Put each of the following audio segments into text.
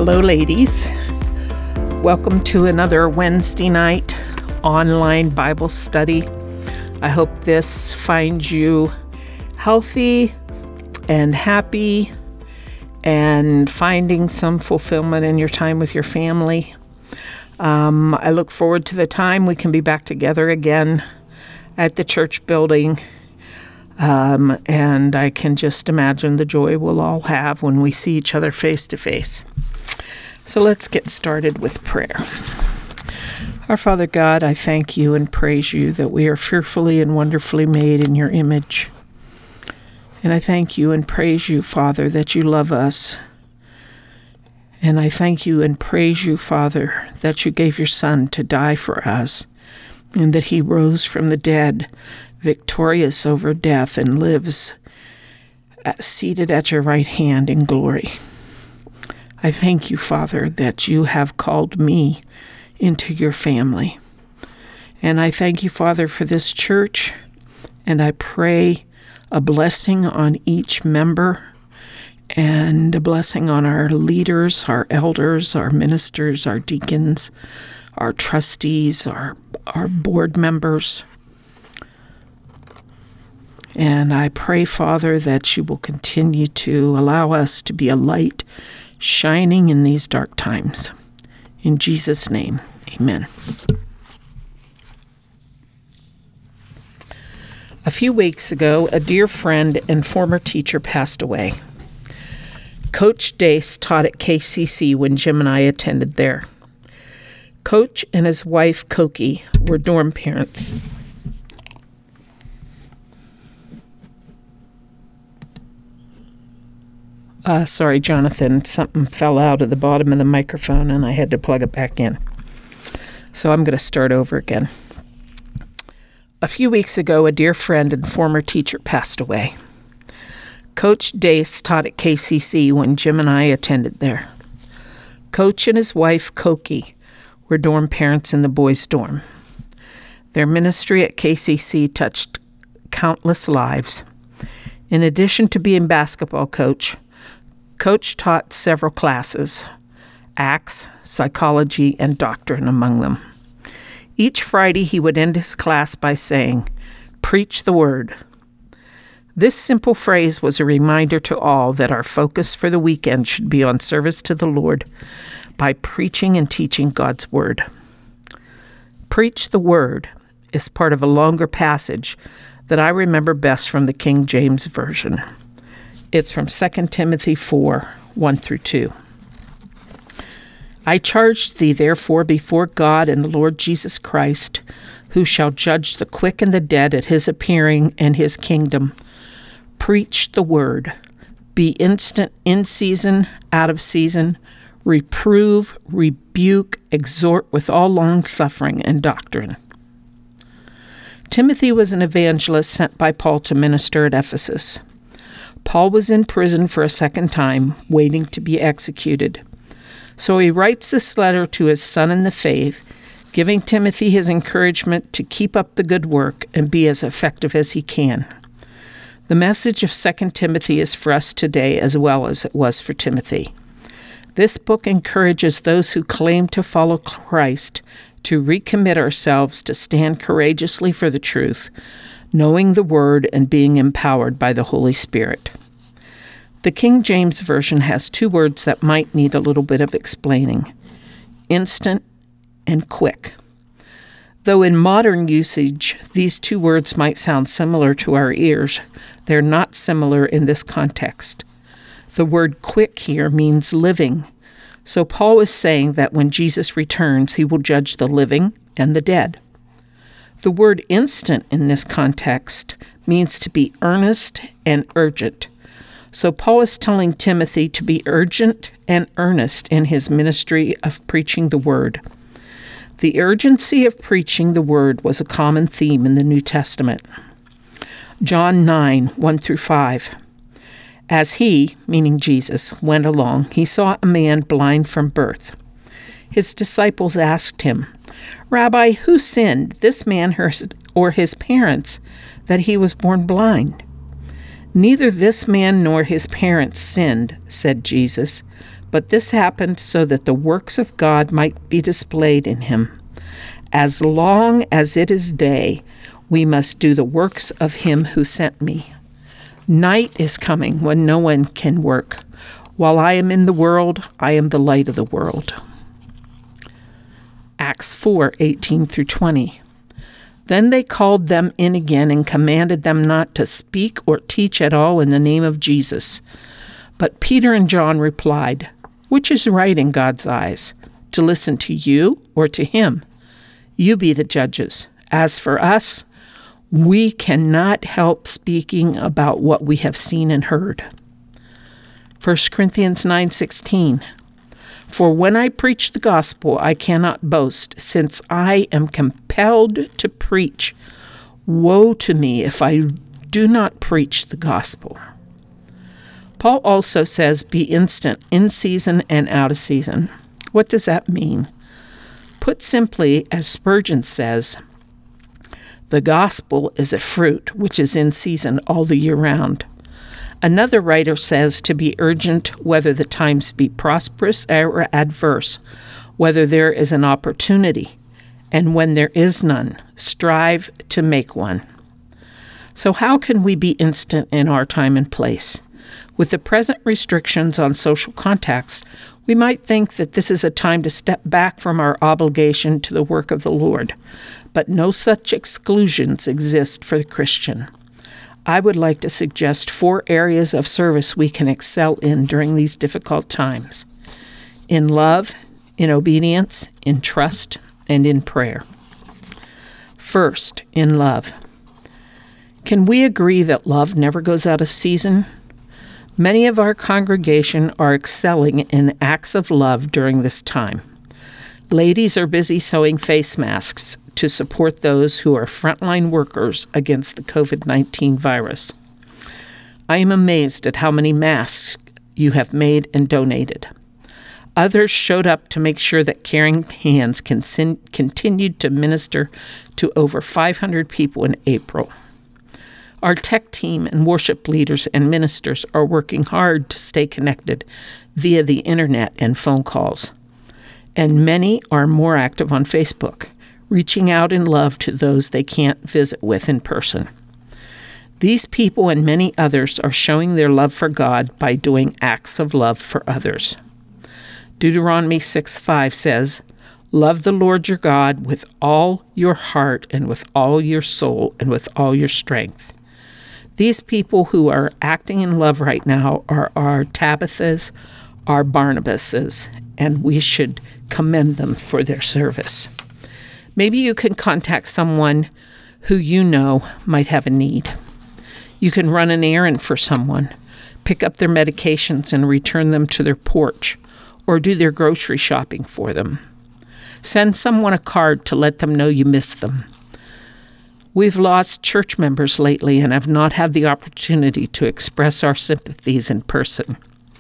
Hello, ladies. Welcome to another Wednesday night online Bible study. I hope this finds you healthy and happy and finding some fulfillment in your time with your family. I look forward to the time we can be back together again at the church building. And I can just imagine the joy we'll all have when we see each other face to face. So let's get started with prayer. Our Father God, I thank you and praise you that we are fearfully and wonderfully made in your image. And I thank you and praise you, Father, that you love us. And I thank you and praise you, Father, that you gave your Son to die for us, and that he rose from the dead, victorious over death, and lives seated at your right hand in glory. I thank you, Father, that you have called me into your family. And I thank you, Father, for this church, and I pray a blessing on each member and a blessing on our leaders, our elders, our ministers, our deacons, our trustees, our board members. And I pray, Father, that you will continue to allow us to be a light shining in these dark times. In Jesus' name, amen. A few weeks ago, a dear friend and former teacher passed away. Coach Dace taught at KCC when Jim and I attended there. Coach and his wife, Koki, were dorm parents. Sorry, Jonathan, something fell out of the bottom of the microphone and I had to plug it back in. So I'm going to start over again. A few weeks ago, a dear friend and former teacher passed away. Coach Dace taught at KCC when Jim and I attended there. Coach and his wife, Koki, were dorm parents in the boys' dorm. Their ministry at KCC touched countless lives. In addition to being basketball coach, Coach taught several classes, Acts, psychology, and doctrine among them. Each Friday he would end his class by saying, "Preach the word." This simple phrase was a reminder to all that our focus for the weekend should be on service to the Lord by preaching and teaching God's word. Preach the word is part of a longer passage that I remember best from the King James Version. It's from 2 Timothy 4, 1 through 2. I charge thee therefore before God and the Lord Jesus Christ, who shall judge the quick and the dead at his appearing and his kingdom. Preach the word. Be instant in season, out of season. Reprove, rebuke, exhort with all long-suffering and doctrine. Timothy was an evangelist sent by Paul to minister at Ephesus. Paul was in prison for a second time, waiting to be executed. So he writes this letter to his son in the faith, giving Timothy his encouragement to keep up the good work and be as effective as he can. The message of 2 Timothy is for us today as well as it was for Timothy. This book encourages those who claim to follow Christ to recommit ourselves to stand courageously for the truth, knowing the word and being empowered by the Holy Spirit. The King James Version has two words that might need a little bit of explaining: instant and quick. Though in modern usage, these two words might sound similar to our ears, they're not similar in this context. The word quick here means living. So Paul is saying that when Jesus returns, he will judge the living and the dead. The word instant in this context means to be earnest and urgent. So Paul is telling Timothy to be urgent and earnest in his ministry of preaching the word. The urgency of preaching the word was a common theme in the New Testament. John 9, 1 through 5. As he, meaning Jesus, went along, he saw a man blind from birth. His disciples asked him, "Rabbi, who sinned, this man or his parents, that he was born blind?" "Neither this man nor his parents sinned," said Jesus, But this happened so that the works of God might be displayed in him. As long as it is day, we must do the works of him who sent me. Night is coming when no one can work. While I am in the world, I am the light of the world. Acts 4:18-20. Then they called them in again and commanded them not to speak or teach at all in the name of Jesus. But Peter and John replied, "Which is right in God's eyes, to listen to you or to him? You be the judges. As for us, we cannot help speaking about what we have seen and heard." 1 Corinthians 9:16. For when I preach the gospel, I cannot boast, since I am compelled to preach. Woe to me if I do not preach the gospel. Paul also says, be instant, in season and out of season. What does that mean? Put simply, as Spurgeon says, the gospel is a fruit which is in season all the year round. Another writer says to be urgent whether the times be prosperous or adverse, whether there is an opportunity, and when there is none, strive to make one. So how can we be instant in our time and place? With the present restrictions on social contacts, we might think that this is a time to step back from our obligation to the work of the Lord, but no such exclusions exist for the Christian. I would like to suggest 4 areas of service we can excel in during these difficult times: in love, in obedience, in trust, and in prayer. First, in love. Can we agree that love never goes out of season? Many of our congregation are excelling in acts of love during this time. Ladies are busy sewing face masks to support those who are frontline workers against the COVID-19 virus. I am amazed at how many masks you have made and donated. Others showed up to make sure that Caring Hands continued to minister to over 500 people in April. Our tech team and worship leaders and ministers are working hard to stay connected via the internet and phone calls. And many are more active on Facebook, reaching out in love to those they can't visit with in person. These people and many others are showing their love for God by doing acts of love for others. Deuteronomy 6:5 says, "Love the Lord your God with all your heart and with all your soul and with all your strength." These people who are acting in love right now are our Tabithas, our Barnabases, and we should commend them for their service. Maybe you can contact someone who you know might have a need. You can run an errand for someone, pick up their medications and return them to their porch, or do their grocery shopping for them. Send someone a card to let them know you miss them. We've lost church members lately and have not had the opportunity to express our sympathies in person.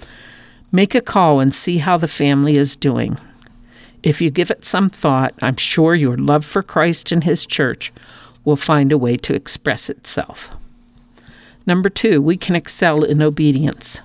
Make a call and see how the family is doing. If you give it some thought, I'm sure your love for Christ and his church will find a way to express itself. Number 2, we can excel in obedience.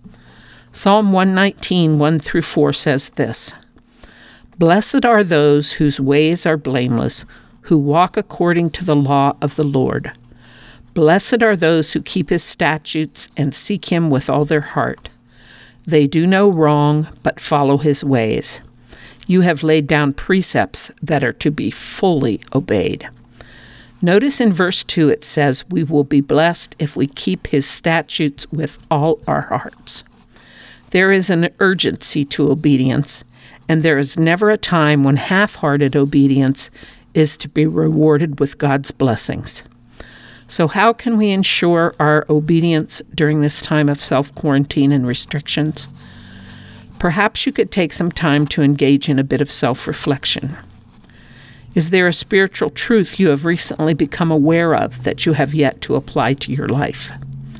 Psalm 119, 1-4 says this, "Blessed are those whose ways are blameless, who walk according to the law of the Lord. Blessed are those who keep his statutes and seek him with all their heart. They do no wrong, but follow his ways. You have laid down precepts that are to be fully obeyed." Notice in verse 2 it says, we will be blessed if we keep his statutes with all our hearts. There is an urgency to obedience, and there is never a time when half-hearted obedience is to be rewarded with God's blessings. So how can we ensure our obedience during this time of self-quarantine and restrictions? Perhaps you could take some time to engage in a bit of self-reflection. Is there a spiritual truth you have recently become aware of that you have yet to apply to your life?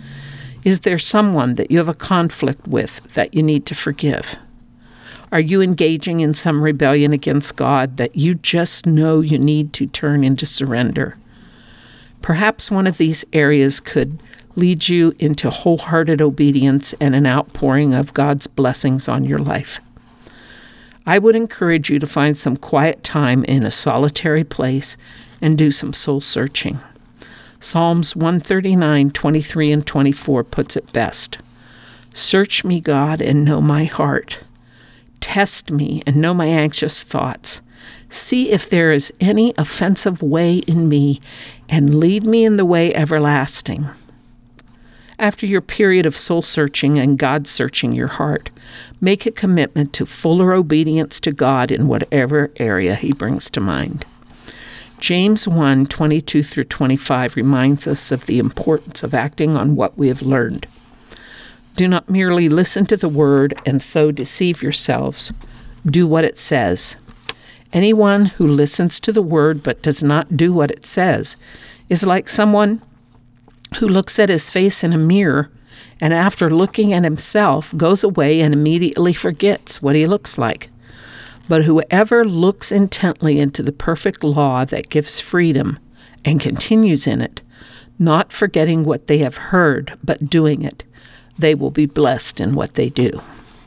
Is there someone that you have a conflict with that you need to forgive? Are you engaging in some rebellion against God that you just know you need to turn into surrender? Perhaps one of these areas could leads you into wholehearted obedience and an outpouring of God's blessings on your life. I would encourage you to find some quiet time in a solitary place and do some soul searching. Psalms 139, 23 and 24 puts it best. Search me, God, and know my heart. Test me and know my anxious thoughts. See if there is any offensive way in me, and lead me in the way everlasting. After your period of soul searching and God searching your heart, make a commitment to fuller obedience to God in whatever area He brings to mind. James 1, 22 through 25 reminds us of the importance of acting on what we have learned. Do not merely listen to the word and so deceive yourselves. Do what it says. Anyone who listens to the word but does not do what it says is like someone who looks at his face in a mirror and after looking at himself goes away and immediately forgets what he looks like. But whoever looks intently into the perfect law that gives freedom and continues in it, not forgetting what they have heard but doing it, they will be blessed in what they do.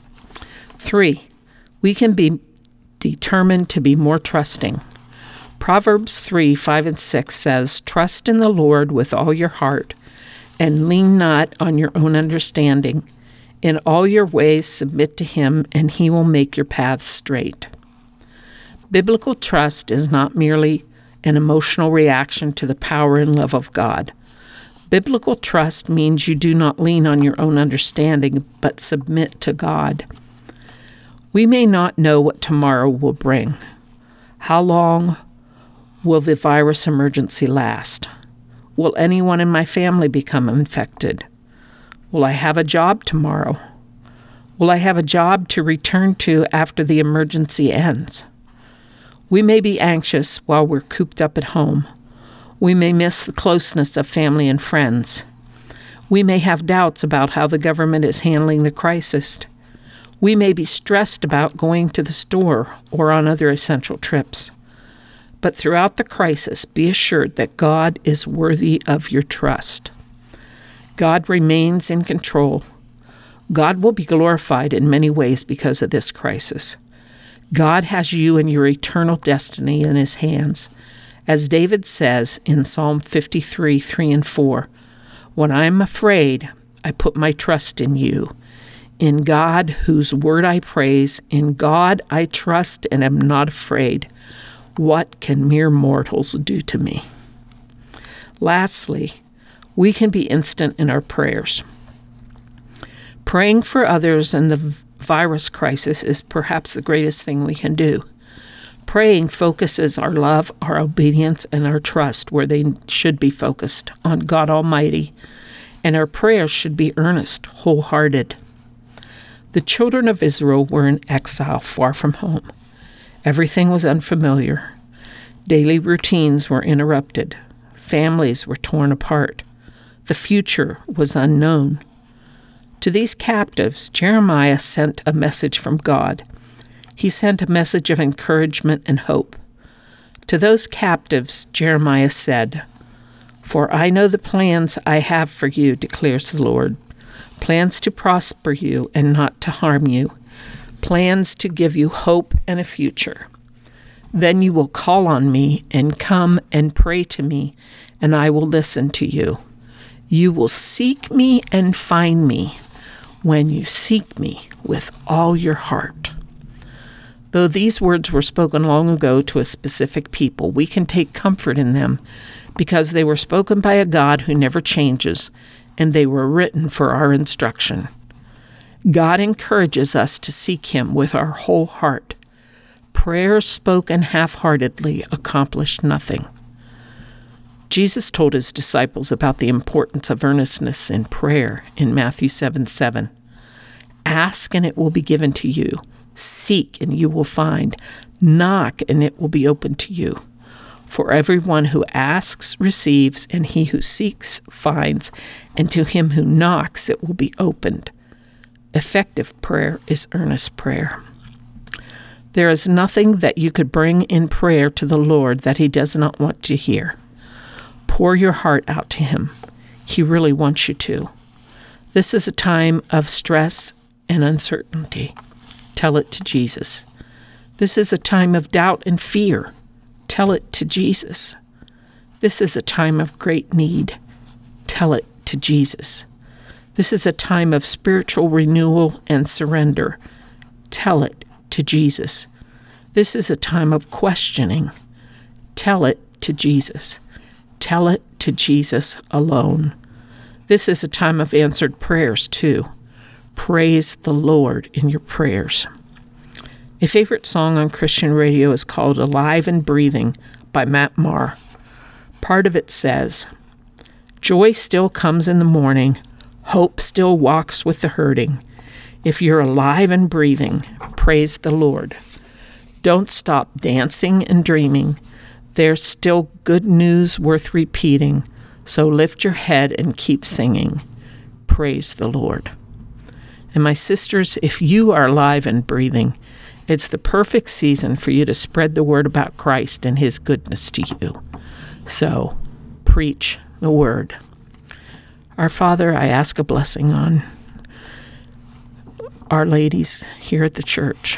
3. We can be determined to be more trusting. Proverbs 3, 5 and 6 says, "Trust in the Lord with all your heart, and lean not on your own understanding. In all your ways submit to Him, and He will make your paths straight." Biblical trust is not merely an emotional reaction to the power and love of God. Biblical trust means you do not lean on your own understanding, but submit to God. We may not know what tomorrow will bring. How long will the virus emergency last? Will anyone in my family become infected? Will I have a job tomorrow? Will I have a job to return to after the emergency ends? We may be anxious while we're cooped up at home. We may miss the closeness of family and friends. We may have doubts about how the government is handling the crisis. We may be stressed about going to the store or on other essential trips. But throughout the crisis, be assured that God is worthy of your trust. God remains in control. God will be glorified in many ways because of this crisis. God has you and your eternal destiny in His hands. As David says in Psalm 53, 3 and 4, "When I am afraid, I put my trust in you. In God, whose word I praise, in God I trust and am not afraid. What can mere mortals do to me?" Lastly, we can be instant in our prayers. Praying for others in the virus crisis is perhaps the greatest thing we can do. Praying focuses our love, our obedience, and our trust where they should be focused, on God Almighty, and our prayers should be earnest, wholehearted. The children of Israel were in exile far from home. Everything was unfamiliar. Daily routines were interrupted. Families were torn apart. The future was unknown. To these captives, Jeremiah sent a message from God. He sent a message of encouragement and hope. To those captives, Jeremiah said, "For I know the plans I have for you, declares the Lord, plans to prosper you and not to harm you, plans to give you hope and a future. Then you will call on me and come and pray to me, and I will listen to you. You will seek me and find me when you seek me with all your heart." Though these words were spoken long ago to a specific people, we can take comfort in them because they were spoken by a God who never changes, and they were written for our instruction. God encourages us to seek Him with our whole heart. Prayers spoken half-heartedly accomplish nothing. Jesus told His disciples about the importance of earnestness in prayer in Matthew 7:7. "Ask and it will be given to you. Seek and you will find. Knock and it will be opened to you. For everyone who asks receives, and he who seeks finds, and to him who knocks it will be opened." Effective prayer is earnest prayer. There is nothing that you could bring in prayer to the Lord that He does not want to hear. Pour your heart out to Him. He really wants you to. This is a time of stress and uncertainty. Tell it to Jesus. This is a time of doubt and fear. Tell it to Jesus. This is a time of great need. Tell it to Jesus. This is a time of spiritual renewal and surrender. Tell it to Jesus. This is a time of questioning. Tell it to Jesus. Tell it to Jesus alone. This is a time of answered prayers, too. Praise the Lord in your prayers. A favorite song on Christian radio is called Alive and Breathing by Matt Maher. Part of it says, "Joy still comes in the morning. Hope still walks with the hurting. If you're alive and breathing, praise the Lord. Don't stop dancing and dreaming. There's still good news worth repeating. So lift your head and keep singing. Praise the Lord." And my sisters, if you are alive and breathing, it's the perfect season for you to spread the word about Christ and his goodness to you. So preach the word. Our Father, I ask a blessing on our ladies here at the church.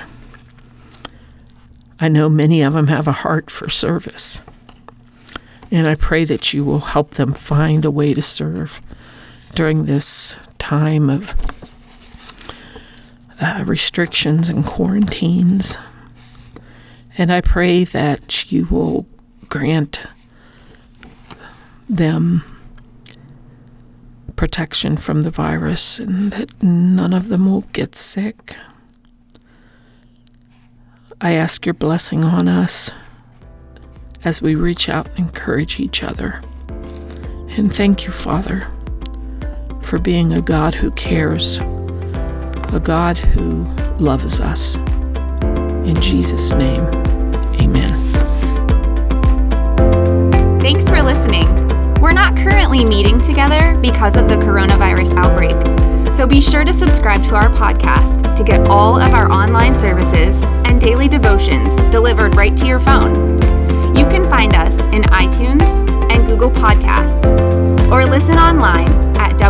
I know many of them have a heart for service. And I pray that you will help them find a way to serve during this time of restrictions and quarantines. And I pray that you will grant them protection from the virus and that none of them will get sick. I ask your blessing on us as we reach out and encourage each other. And thank you, Father, for being a God who cares, a God who loves us. In Jesus' name, amen. Thanks for listening. We're not currently meeting together because of the coronavirus outbreak, so be sure to subscribe to our podcast to get all of our online services and daily devotions delivered right to your phone. You can find us in iTunes and Google Podcasts, or listen online at